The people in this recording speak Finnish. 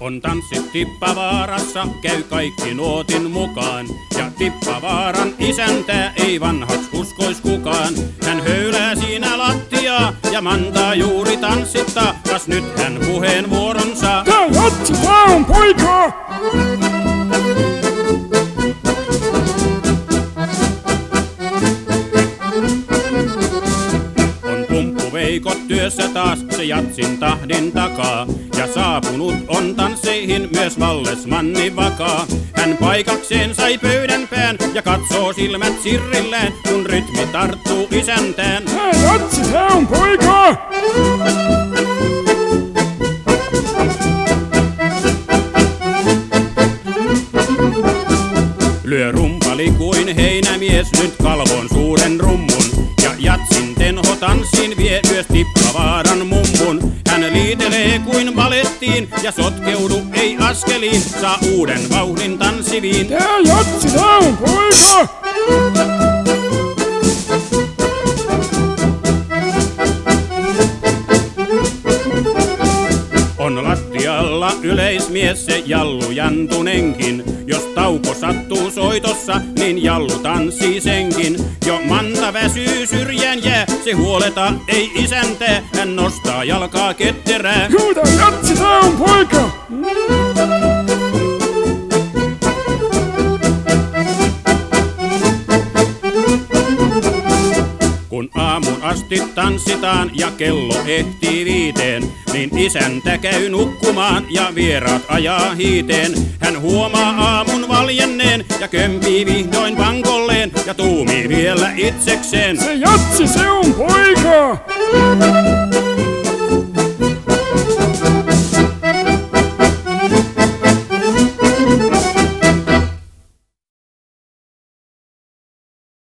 On tanssit Tippavaarassa, käy kaikki nuotin mukaan. Ja Tippavaaran isäntää ei vanhaks uskois kukaan. Hän höylää siinä lattiaa ja mantaa juuri tanssittaa. Kas nyt hän puheenvuoron saa. Tää jatsi, tää on poika! Veikot työssä taas se jatsin tahdin takaa. Ja saapunut on tansseihin myös Vallesmanni Vakaa. Hän paikakseen sai pöydän pään ja katsoo silmät sirrillään, kun rytmi tarttuu isäntään. Tää jatsi, tää on poika! Lyö rumpali kuin heinämies nyt kalvon suuren rummun. Ja jatsin tenho tanssin vie myös Tippavaaran mummun. Hän liitelee kuin balettiin ja sotkeudu ei askeliin. Saa uuden vauhdin tanssiviin. Tää jatsi, tää on poika! On lattialla yleismies se Jallu Jantunenkin. Jos tauko sattuu soitossa, niin Jallu tanssii senkin. Jo Manta väsyy syrjään jää, se huoleta ei isäntää. Hän nostaa jalkaa ketterää. Juu, tää jatsi, tää on poika! Kun aamun asti tanssitaan ja kello ehtii 5, niin isäntä käy nukkumaan ja vieraat ajaa hiiteen. Hän huomaa aamun valjenneen ja kömpii vihdoin pankolleen ja tuumii vielä itsekseen. Se jatsi, se on poika!